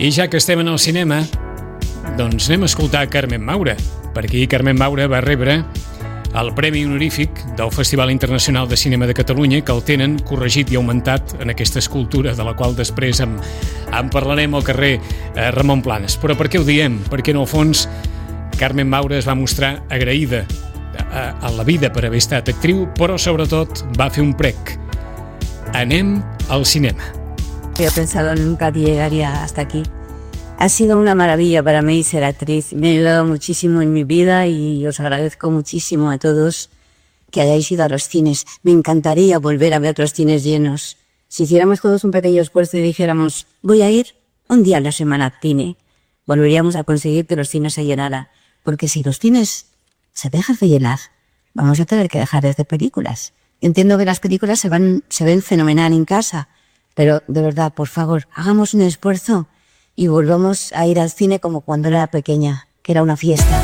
I ja que estem en el cinema, doncs anem a escoltar Carmen Maura, perquè Carmen Maura va rebre el Premi Honorífic del Festival Internacional de Cinema de Catalunya, que el tenen corregit i augmentat en aquesta escultura, de la qual després en parlarem al carrer Ramon Planes. Però per què ho diem? Perquè en el fons Carmen Maura es va mostrar agraïda a la vida per haver estat actriu, però sobretot va fer un prec. Anem al cinema. Yo he pensado nunca que llegaría hasta aquí. Ha sido una maravilla para mí ser actriz. Me ha ayudado muchísimo en mi vida y os agradezco muchísimo a todos que hayáis ido a los cines. Me encantaría volver a ver otros cines llenos. Si hiciéramos todos un pequeño esfuerzo y dijéramos, voy a ir un día a la semana al cine, volveríamos a conseguir que los cines se llenaran. Porque si los cines se dejan de llenar, vamos a tener que dejar de hacer películas. Entiendo que las películas se ven fenomenal en casa, pero de verdad, por favor, hagamos un esfuerzo y volvamos a ir al cine como cuando era pequeña, que era una fiesta.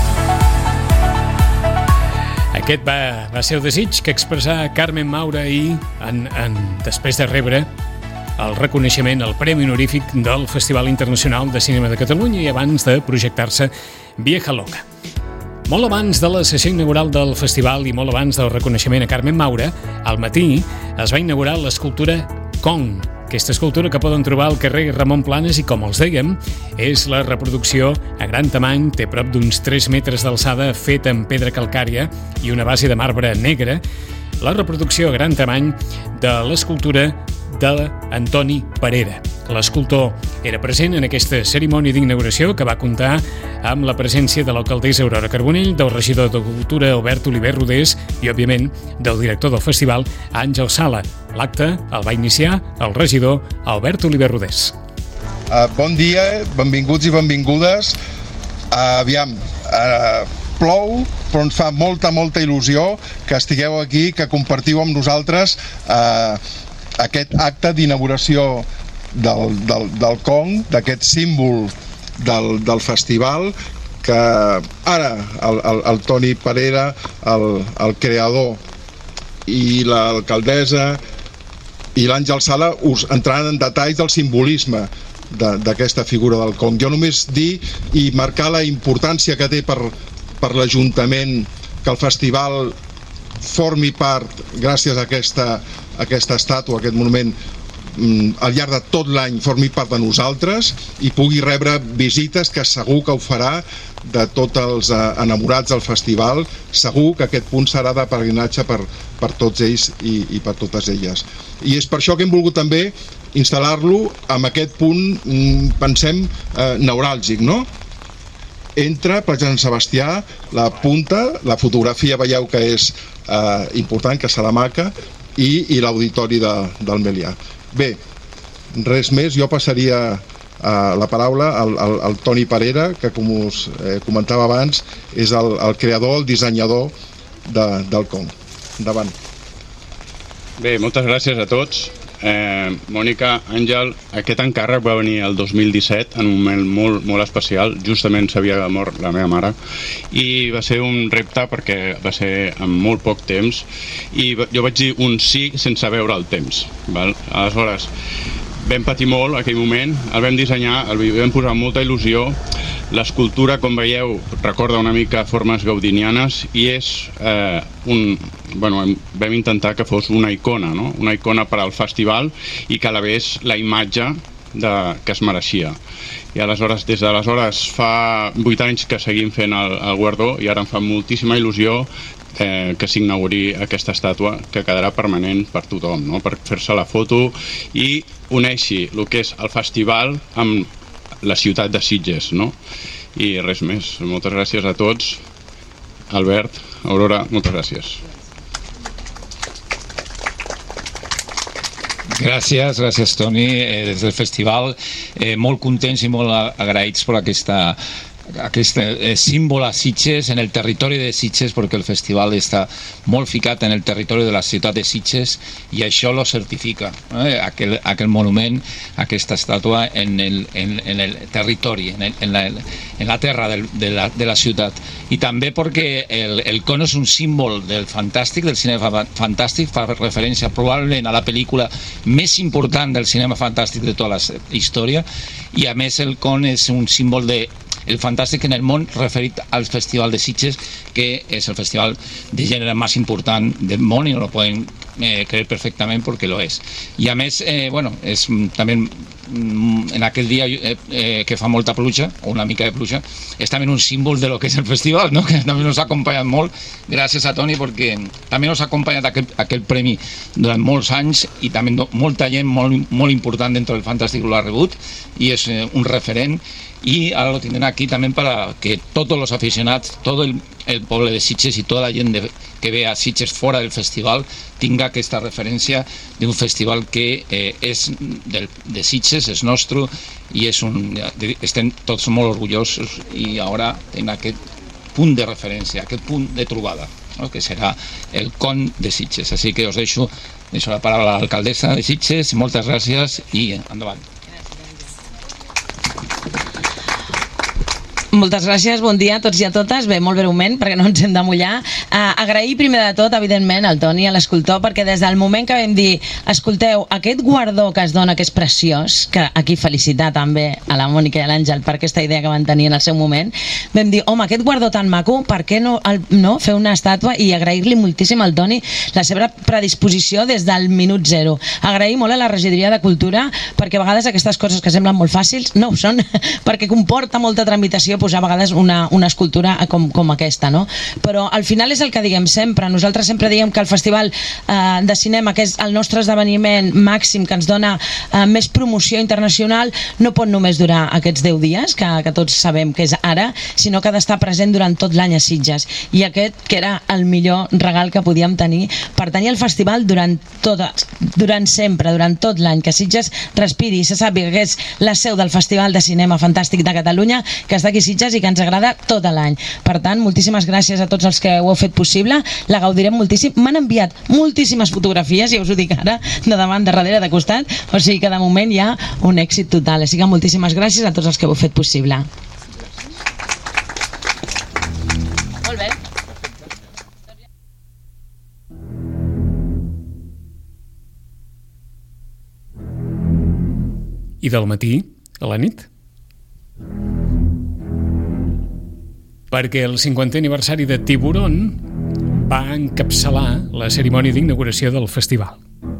Aquest va ser el desig que expressà Carmen Maura ahir després de rebre el reconeixement, el Premi Honorífic del Festival Internacional de Cinema de Catalunya i abans de projectar-se Vieja Loca. Molt abans de la sessió inaugural del festival i molt abans del reconeixement a Carmen Maura, al matí es va inaugurar l'escultura Kong, aquesta escultura que poden trobar al carrer Ramon Planes i, com els dèiem, és la reproducció a gran tamany, té prop d'uns 3 metres d'alçada, feta en pedra calcària i una base de marbre negre, la reproducció a gran tamany de l'escultura d'Antoni Parera. L'escultor era present en aquesta cerimònia d'inauguració que va comptar amb la presència de l'alcaldessa Aurora Carbonell, del regidor de Cultura Albert Oliver Rodés i, òbviament, del director del festival Àngel Sala. L'acte el va iniciar el regidor Albert Oliver Rodés. Bon dia, benvinguts i benvingudes. Aviam, plou, però ens fa molta il·lusió que estigueu aquí, que compartiu amb nosaltres aquest acte d'inauguració del Kong, d'aquest símbol del festival, que ara el Toni Parera, el creador, i l'alcaldessa i l'Àngel Sala us entraran en detalls del simbolisme d'aquesta figura del Kong. Jo només dir i marcar la importància que té per l'Ajuntament que el festival formi part, gràcies a aquesta estàtua, aquest monument, al llarg de tot l'any formi part de nosaltres i pugui rebre visites, que segur que ho farà, de tots els enamorats del festival. Segur que aquest punt serà de pelegrinatge per tots ells i per totes elles. I és per això que hem volgut també instal·lar-lo amb aquest punt, pensem, neuràlgic, no? Entre Platja Sant Sebastià, la punta, la fotografia veieu que és important, que serà maca, i l'auditori del Melià. Bé, res més, jo passaria la paraula al Toni Parera, que, com us comentava abans, és el creador, el dissenyador del Kong. Endavant. Bé, moltes gràcies a tots. Mònica, Àngel, aquest encàrrec va venir el 2017 en un moment molt especial. Justament s'havia mort la meva mare i va ser un repte perquè va ser en molt poc temps i jo vaig dir un sí sense veure el temps, val? Aleshores vam patir molt aquell moment, el vam dissenyar, el vam posar amb molta il·lusió. L'escultura, com veieu, recorda una mica formes gaudinianes i és vam intentar que fos una icona, no? Una icona per al festival i que elevés la imatge que es mereixia. I aleshores, des d'aleshores, fa 8 anys que seguim fent el guardó i ara em fa moltíssima il·lusió que s'inauguri aquesta estàtua, que quedarà permanent per tothom, no? Per fer-se la foto i uneixi el que és el festival amb la ciutat de Sitges, no? I res més. Moltes gràcies a tots. Albert, Aurora, moltes gràcies. Gràcies Toni, des del festival, molt contents i molt agraïts per aquesta aquest símbol a Sitges, en el territori de Sitges, perquè el festival està molt ficat en el territori de la ciutat de Sitges i això lo certifica, aquell monument, aquesta estàtua en el territori, en la terra de la ciutat. I també perquè el cono és un símbol del fantàstic, del cinema fantàstic, fa referència probablement a la pel·lícula més important del cinema fantàstic de tota la història, i a més el con és un símbol de el fantàstic en el món referit al Festival de Sitges, que és el festival de gènere més important del món i no lo poden creer perfectament perquè lo és. I a més, és també en aquell dia que fa molta pluja, o una mica de pluja, és també un símbol de lo que és el festival, no? Que també nos ha acompanyat molt, gràcies a Toni, perquè també nos ha acompanyat aquell premi durant molts anys i també molta gent molt important dintre del fantàstic l'ha rebut i és un referent. Y ahora lo tendrán aquí también para que todos los aficionados, todo el pueblo de Sitges y toda la gente que vea Sitges fuera del festival tenga esta referencia de un festival que es de Sitges, es nuestro y estén todos muy orgullosos y ahora tenga aquest punt de referència, aquest punt de trobada, ¿no? Que serà el con de Sitges. Així que us deixo la paraula a l'alcaldessa de Sitges, moltes gràcies i endavant. Moltes gràcies, bon dia a tots i a totes. Bé, molt breument, perquè no ens hem de mullar. Agrair primer de tot, evidentment, al Toni, a l'escultor, perquè des del moment que vam dir, escolteu, aquest guardó que es dona, que és preciós, que aquí felicitar també a la Mònica i a l'Àngel per aquesta idea que van tenir en el seu moment, vam dir, home, aquest guardó tan maco, per què no fer una estàtua? I agrair-li moltíssim al Toni la seva predisposició des del minut zero. Agrair molt a la regidoria de Cultura, perquè a vegades aquestes coses que semblen molt fàcils no ho són, perquè comporta molta tramitació posar a vegades una escultura com aquesta, no? Però al final és el que diguem sempre. Nosaltres sempre diem que el Festival de Cinema, que és el nostre esdeveniment màxim, que ens dona més promoció internacional, no pot només durar aquests 10 dies, que tots sabem que és ara, sinó que ha d'estar present durant tot l'any a Sitges. I aquest, que era el millor regal que podíem tenir, per tenir el festival durant sempre, durant tot l'any, que Sitges respiri i se sàpiga que és la seu del Festival de Cinema Fantàstic de Catalunya, que està aquí a Sitges i que ens agrada tot l'any. Per tant, moltíssimes gràcies a tots els que ho heu fet possible, la gaudirem moltíssim. M'han enviat moltíssimes fotografies, ja us ho dic ara, de davant, de darrere, de costat, o sigui que de moment hi ha un èxit total. Així que moltíssimes gràcies a tots els que ho heu fet possible. Molt bé. I del matí a la nit? Perquè el 50è aniversari de Tiburón va encapçalar la cerimònia d'inauguració del festival.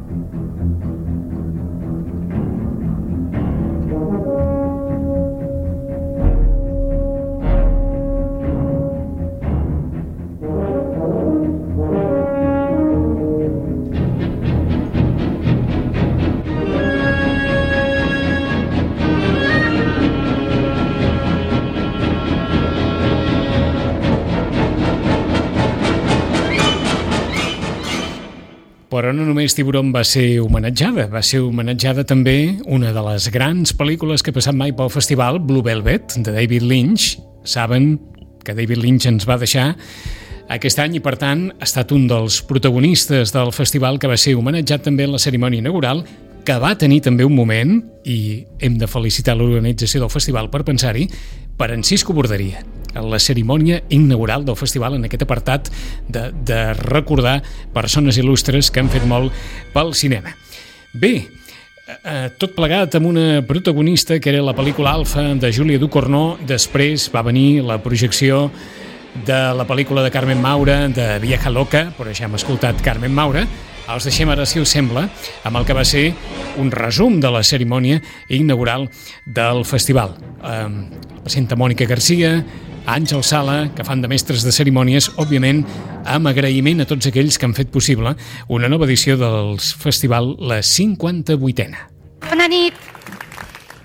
Però no només Tiburón va ser homenatjada també una de les grans pel·lícules que ha passat mai pel festival, Blue Velvet, de David Lynch. Saben que David Lynch ens va deixar aquest any i, per tant, ha estat un dels protagonistes del festival que va ser homenatjat també en la cerimònia inaugural, que va tenir també un moment, i hem de felicitar l'organització del festival per pensar-hi, per en Cisco Borderia, en la cerimònia inaugural del festival, en aquest apartat de recordar persones il·lustres que han fet molt pel cinema. Bé, tot plegat amb una protagonista que era la pel·lícula Alfa de Júlia Ducournau. Després va venir la projecció de la pel·lícula de Carmen Maura, de Vieja Loca, però ja hem escoltat Carmen Maura. Els deixem ara, si us sembla, amb el que va ser un resum de la cerimònia inaugural del festival. Presenta Mònica Garcia, Àngel Sala, que fan de mestres de cerimònies, òbviament amb agraïment a tots aquells que han fet possible una nova edició del festival, la 58a. Bona nit.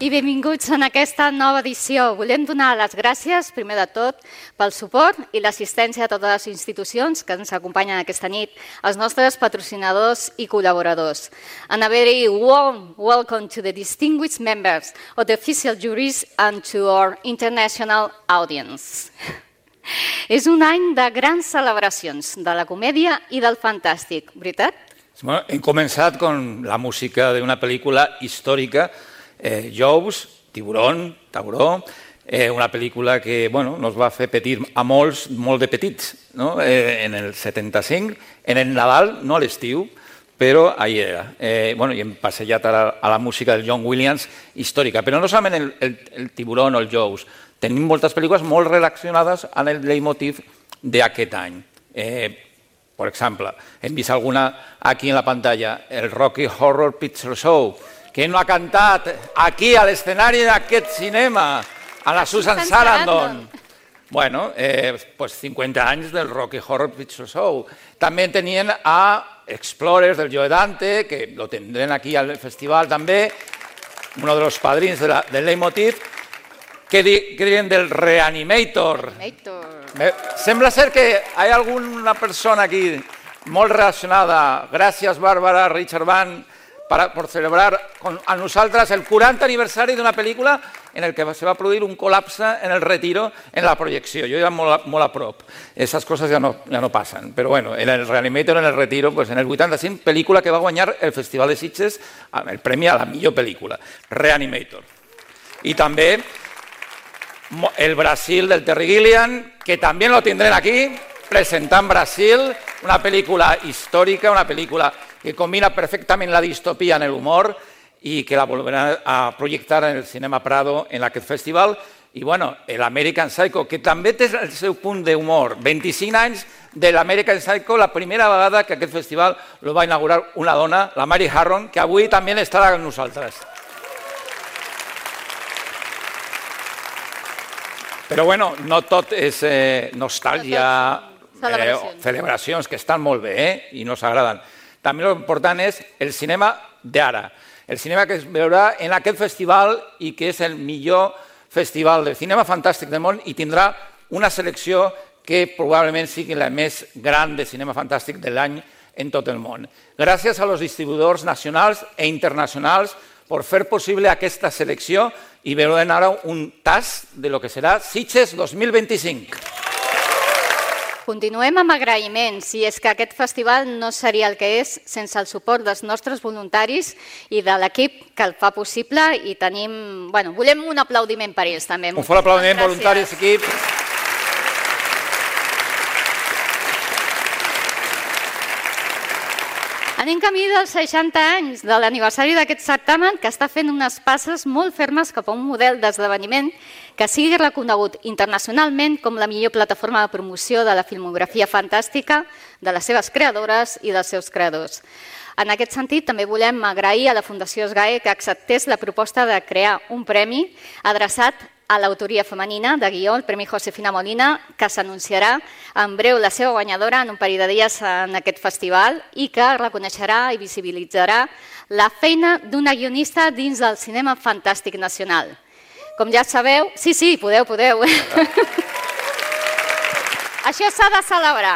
I benvinguts en aquesta nova edició. Volem donar les gràcies, primer de tot, pel suport i l'assistència a totes les institucions que ens acompanyen aquesta nit, els nostres patrocinadors i col·laboradors. And a very warm welcome to the distinguished members of the official juries and to our international audience. És un any de grans celebracions de la comèdia i del fantàstic, veritat? Bueno, hem començat con la música d'una pel·lícula històrica, Jaws, Tiburón, Tauró, una pel·lícula que nos va fer patir a molts, molt de petits, en el 75, en el Nadal, no a l'estiu, però ahí era. I hem passejat a la música del John Williams històrica, però no solament el Tiburón o el Jaws, tenim moltes pel·lícules molt relacionades amb el leitmotiv d'aquest any. Per exemple, hem vist alguna aquí en la pantalla, el Rocky Horror Picture Show, que no ha cantat aquí a l'escenari d'aquest cinema, a la Susan Sarandon. Bueno, pues 50 anys del Rocky Horror Picture Show. També tenien a Explorers del Joe Dante, que lo tindrem aquí al festival també, uno de los padrins del leitmotiv. Què diuen del Reanimator? Sembla ser que hi ha alguna persona aquí molt relacionada. Gràcies, Bàrbara, Richard Van, per celebrar a nosaltres el 40 aniversari d'una pel·lícula en el que se va produir un col·lapse en el Retiro en la projecció. Jo era molt a prop. Aquestes coses ja no passen. Però bueno, en el Reanimator, en el Retiro, en el 85, pel·lícula que va guanyar el Festival de Sitges amb el premi a la millor pel·lícula, Reanimator. I també el Brasil del Terry Gilliam, que també lo tindrem aquí, presentant Brasil, una pel·lícula històrica, una pel·lícula que combina perfectament la distopia en l'humor i que la volveran a projectar en el Cinema Prado en aquest festival. I bueno, l'American Psycho, que també té el seu punt d'humor. 25 anys de l'American Psycho, la primera vegada que aquest festival lo va inaugurar una dona, la Mary Harron, que avui també estarà amb nosaltres. Però bueno, no tot és nostàlgia, celebracions que estan molt bé i nos agraden. També l'important és el cinema d'ara, el cinema que es veurà en aquest festival i que és el millor festival de cinema fantàstic del món i tindrà una selecció que probablement sigui la més gran de cinema fantàstic de l'any en tot el món. Gràcies a los distribuïdors nacionals i internacionals per fer possible aquesta selecció i veurem ara un tast de lo que serà Sitges 2025. Continuem amb agraïments, i és que aquest festival no seria el que és sense el suport dels nostres voluntaris i de l'equip que el fa possible i tenim... Bueno, volem un aplaudiment per ells també. Un fort aplaudiment, voluntaris, equip. Anem camí dels 60 anys de l'aniversari d'aquest certamen que està fent unes passes molt fermes cap a un model d'esdeveniment que sigui reconegut internacionalment com la millor plataforma de promoció de la filmografia fantàstica de les seves creadores i dels seus creadors. En aquest sentit, també volem agrair a la Fundació SGAE que acceptés la proposta de crear un premi adreçat a l'autoria femenina de guió, el Premi Josefina Molina, que s'anunciarà en breu la seva guanyadora en un parell de dies en aquest festival i que reconeixerà i visibilitzarà la feina d'una guionista dins del cinema fantàstic nacional. Com ja sabeu... Sí, podeu. Això s'ha de celebrar.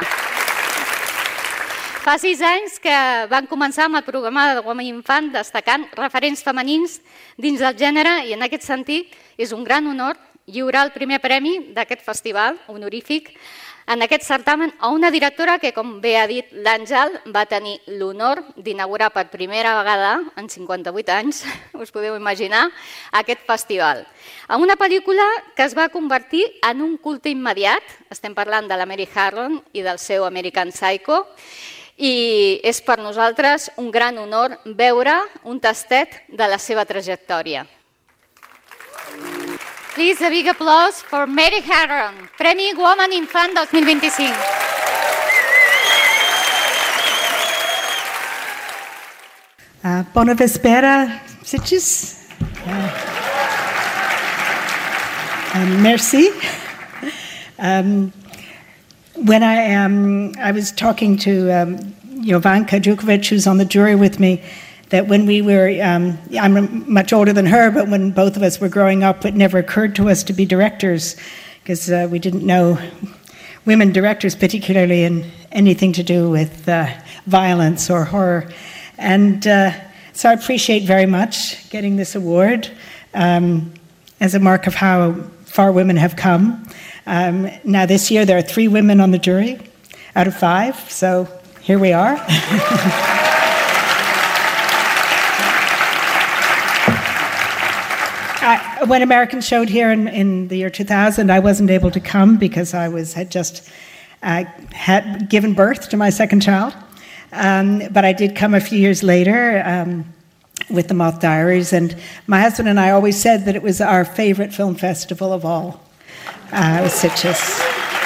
Fa 6 anys que van començar amb el programa de Women Infant destacant referents femenins dins del gènere i en aquest sentit és un gran honor lliurar el primer premi d'aquest festival honorífic en aquest certamen a una directora que, com bé ha dit l'Àngel, va tenir l'honor d'inaugurar per primera vegada en 58 anys, us podeu imaginar, aquest festival. Amb una pel·lícula que es va convertir en un culte immediat, estem parlant de la Mary Harron i del seu American Psycho, i és per nosaltres un gran honor veure un tastet de la seva trajectòria. Please, a big applause for Mary Harron, Premi Woman Infant 2025. Bona vespera, Sitges. Merci. When I was talking to Jovanka Djukovic, who's on the jury with me, that when we were, I'm much older than her, but when both of us were growing up, it never occurred to us to be directors because we didn't know women directors, particularly in anything to do with violence or horror. And so I appreciate very much getting this award as a mark of how far women have come. Now this year there are 3 women on the jury out of 5, so here we are. When Americans showed here in the year 2000, I wasn't able to come because I had just had given birth to my second child. But I did come a few years later with the Moth Diaries, and my husband and I always said that it was our favorite film festival of all. It was Sitges.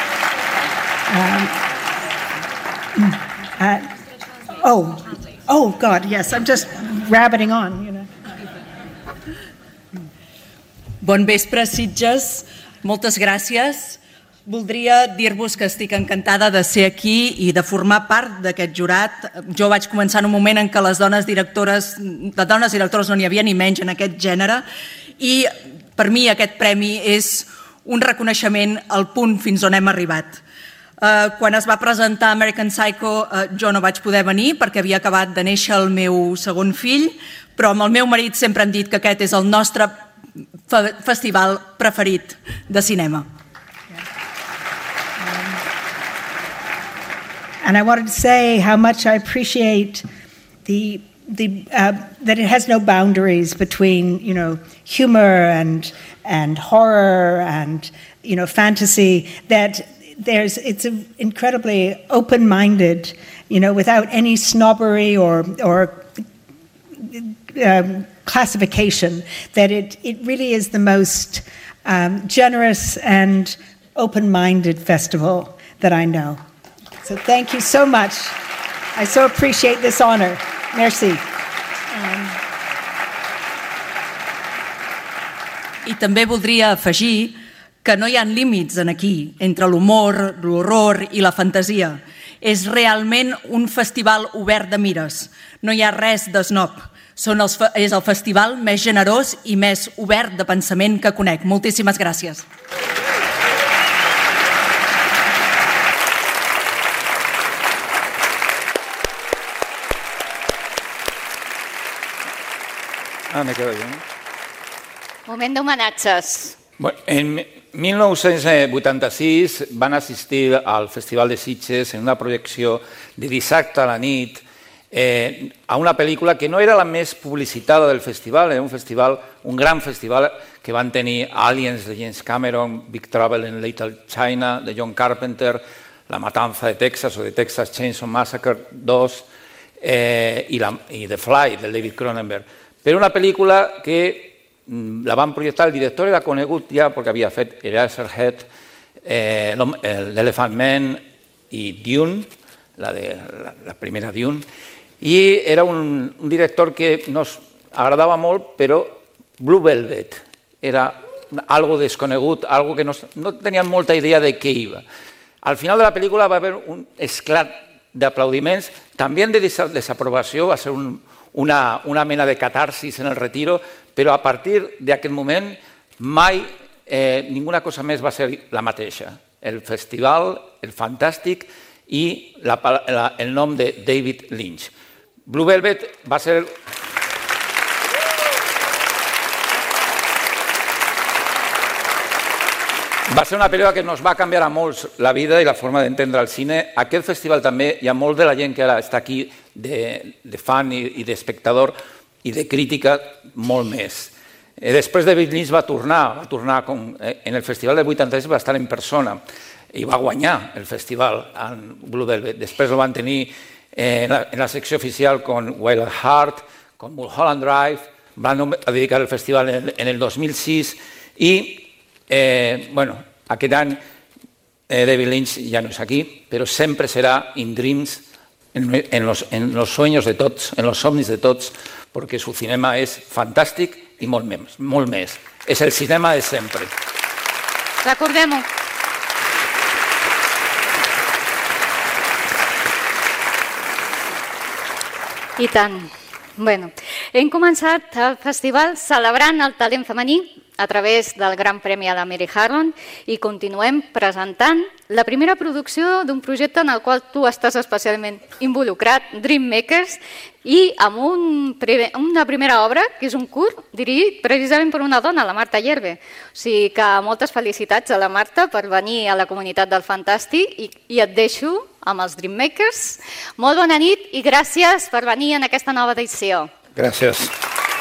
Oh God, yes, I'm just rabbiting on, you know. Bon vespre, Sitges. Moltes gràcies. Voldria dir-vos que estic encantada de ser aquí i de formar part d'aquest jurat. Jo vaig començar en un moment en què de dones directores no n'hi havia ni menys en aquest gènere, i per mi aquest premi és un reconeixement al punt fins on hem arribat. Quan es va presentar American Psycho jo no vaig poder venir perquè havia acabat de néixer el meu segon fill, però amb el meu marit sempre hem dit que aquest és el nostre festival preferit de cinema. And I wanted to say how much I appreciate that it has no boundaries between, you know, humor and horror and, you know, fantasy. That it's incredibly open-minded, you know, without any snobbery or classification. That it really is the most generous and open-minded festival that I know. So thank you so much. I so appreciate this honor. Merci. I també voldria afegir que no hi ha límits en aquí entre l'humor, l'horror i la fantasia. És realment un festival obert de mires. No hi ha res d'esnob. És el festival més generós i més obert de pensament que conec. Moltíssimes gràcies. Me quedo yo, ¿no? Moment d'homenatges. En 1986 van assistir al Festival de Sitges en una projecció de dissabte a la nit a una pel·lícula que no era la més publicitada del festival, era un gran festival que van tenir Aliens de James Cameron, Big Trouble in Little China de John Carpenter, La Matanza de Texas o de Texas Chainsaw Massacre 2 i The Fly de David Cronenberg. Però una pel·lícula que la van projectar, el director era conegut ja perquè havia fet Eraserhead, l'Elephant Man i Dune, la primera Dune, i era un director que nos agradava molt, però Blue Velvet era algo desconegut, algo que no tenien molta idea de què iba. Al final de la pel·lícula va haver un esclat d'aplaudiments, també de desaprovació, va ser una mena de catarsis en el retiro, però a partir d'aquest moment mai ninguna cosa més va ser la mateixa. El festival, el fantàstic i el nom de David Lynch. Blue Velvet va ser... Va ser una pel·lícula que ens va canviar a molts la vida i la forma d'entendre el cine. Aquest festival també hi ha molt de la gent que ara està aquí de fan i d'espectador i de crítica molt més. Després David Lynch va tornar en el festival del 86, va estar en persona i va guanyar el festival en Blue Velvet. Després el van tenir en la secció oficial con Wild at Heart, con Mulholland Drive, van dedicar el festival en el 2006 i aquest any David Lynch ja no és aquí, però sempre serà in dreams, en los sueños de tots, en los somnis de tots, perquè su cinema és fantàstic i molt més. És el cinema de sempre. Recordem-ho. I tant. Bueno, hem començat el festival celebrant el talent femení a través del Gran Premi a la Mary Harron i continuem presentant la primera producció d'un projecte en el qual tu estàs especialment involucrat, Dreammakers, i amb una primera obra, que és un curt, dirigit precisament per una dona, la Marta Yerbe. O sigui que moltes felicitats a la Marta per venir a la comunitat del Fantàstic i et deixo amb els Dreammakers. Molt bona nit i gràcies per venir en aquesta nova edició. Gràcies.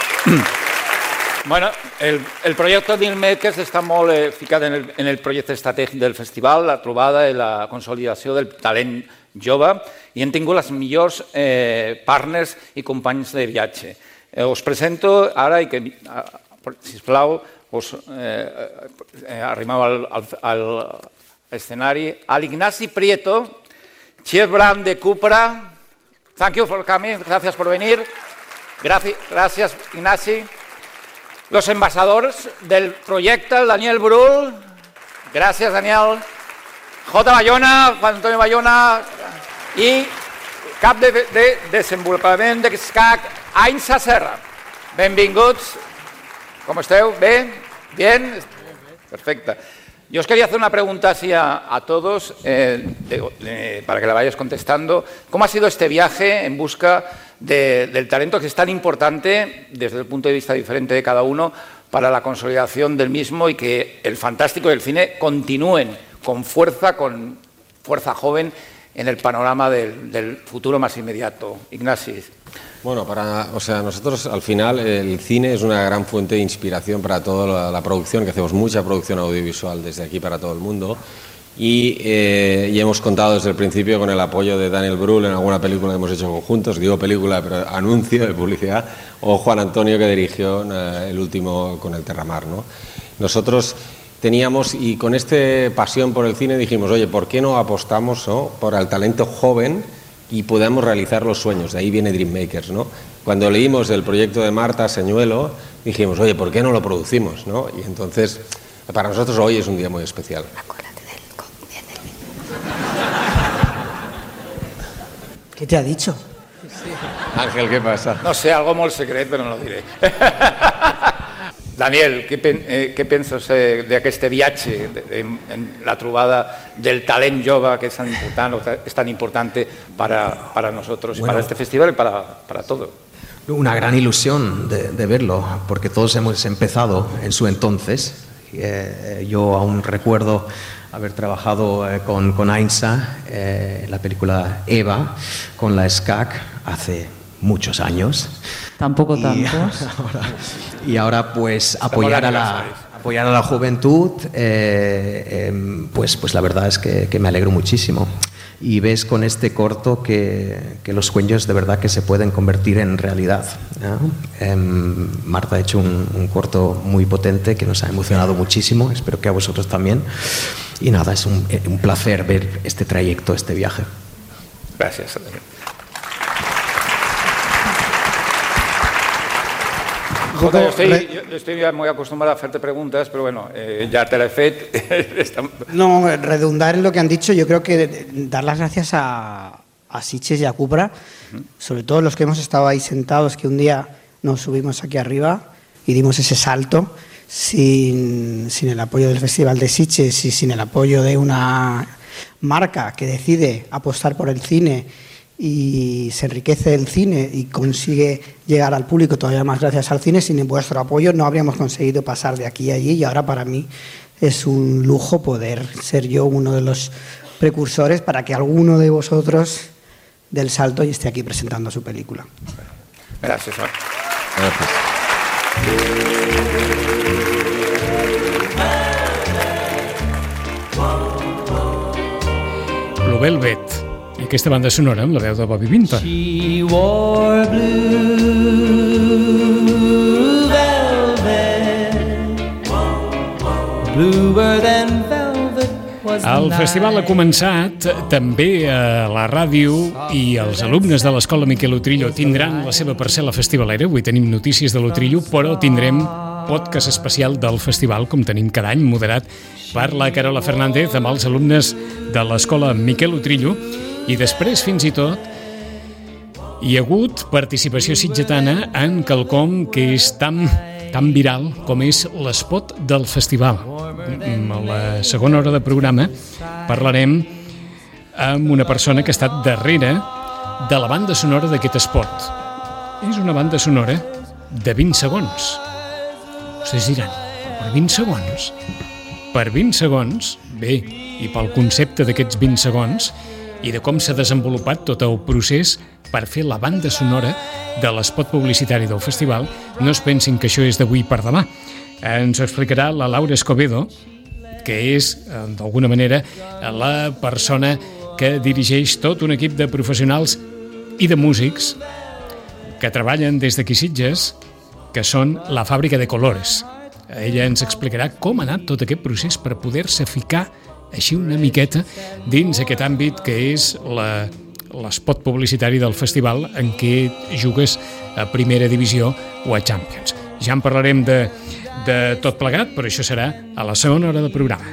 Bueno, el projecte Dreammakers està molt ficat en el projecte estratègic del festival, la trobada i la consolidació del talent jove, i hem tingut els millors partners i companys de viatge. Us presento ara, i que, sisplau, us arrimeu a l'escenari, a l'Ignasi Prieto, Chef Brand de Cupra. Thank you for coming, gracias por venir. Gracias, Ignasi. Los embajadores del proyecto, Daniel Brull. Gracias, Daniel. J. Bayona, Juan Antonio Bayona. I cap de desenvolupament d'ESCAC, Ainsa Serra. Benvinguts. ¿Cómo esteu? ¿Bé? ¿Bien? Perfecto. Yo os quería hacer una pregunta así a todos, para que la vayáis contestando. ¿Cómo ha sido este viaje en busca del talento, que es tan importante desde el punto de vista diferente de cada uno para la consolidación del mismo y que el fantástico y el cine continúen con fuerza joven en el panorama del futuro más inmediato? Ignasi. Bueno, nosotros al final el cine es una gran fuente de inspiración para toda la producción, que hacemos mucha producción audiovisual desde aquí para todo el mundo. Y hemos contado desde el principio con el apoyo de Daniel Brull en alguna película que hemos hecho conjuntos, digo película, pero anuncio de publicidad, o Juan Antonio, que dirigió el último con el Terramar, ¿no? Nosotros teníamos, y con esta pasión por el cine dijimos, oye, ¿por qué no apostamos, ¿no?, por el talento joven y podemos realizar los sueños? De ahí viene Dreammakers, ¿no? Cuando leímos el proyecto de Marta Señuelo, dijimos, oye, ¿por qué no lo producimos, ¿no? Y entonces, para nosotros hoy es un día muy especial. ¿Qué te ha dicho? Sí. Ángel, ¿qué pasa? No sé, algo muy secreto, pero no lo diré. Daniel, què penses d'aquest viatge, en la trobada del talent jove, que es tan importante para nosotros, para este festival y para todo? Una gran ilusión de verlo, porque todos hemos empezado en su entonces. Yo aún recuerdo haber trabajado con Ainsa en la película Eva, con la SCAC, hace muchos años. Tampoco tantos. Y ahora pues apoyar a la juventud, pues la verdad es que me alegro muchísimo. Y ves con este corto que los sueños de verdad que se pueden convertir en realidad, ¿no? Marta ha hecho un corto muy potente que nos ha emocionado muchísimo, espero que a vosotros también. Y nada, es un placer ver este trayecto, este viaje. Gracias. Jota, yo estoy muy acostumbrado a hacerte preguntas, pero bueno, ya te la he hecho. No, redundar en lo que han dicho, yo creo que dar las gracias a Sitges y a Cupra, sobre todo los que hemos estado ahí sentados, que un día nos subimos aquí arriba y dimos ese salto sin el apoyo del Festival de Sitges y sin el apoyo de una marca que decide apostar por el cine y se enriquece el cine y consigue llegar al público todavía más gracias al cine. Sin vuestro apoyo no habríamos conseguido pasar de aquí a allí, y ahora para mí es un lujo poder ser yo uno de los precursores para que alguno de vosotros dé el salto y esté aquí presentando su película. Gracias. Gracias. Blue Velvet, i aquesta banda sonora amb la veu de Bobby Vinton. She wore blue velvet, bluer than velvet. El festival ha començat també a la ràdio i els alumnes de l'Escola Miquel Utrillo tindran la seva parcel·la festivalera. Avui tenim notícies de l'Utrillo, però tindrem podcast especial del festival, com tenim cada any, moderat per la Carola Fernández amb els alumnes de l'Escola Miquel Utrillo. I després, fins i tot, Hi ha hagut participació sitgetana en quelcom que és tan viral com és l'espot del festival. A la segona hora de programa parlarem amb una persona que ha estat darrere de la banda sonora d'aquest espot. És una banda sonora de 20 segons. Vostès diran, per 20 segons? Per 20 segons, bé, i pel concepte d'aquests 20 segons i de com s'ha desenvolupat tot el procés per fer la banda sonora de l'espot publicitari del festival, no es pensin que això és d'avui per demà. Ens ho explicarà la Laura Escobedo, que és, d'alguna manera, la persona que dirigeix tot un equip de professionals i de músics que treballen des d'aquí Sitges, que són la Fàbrica de Colores. Ella ens explicarà com ha anat tot aquest procés per poder-se ficar així una miqueta dins aquest àmbit que és l'espot publicitari del festival en què jugues a primera divisió o a Champions. Ja en parlarem de tot plegat, però això serà a la segona hora del programa.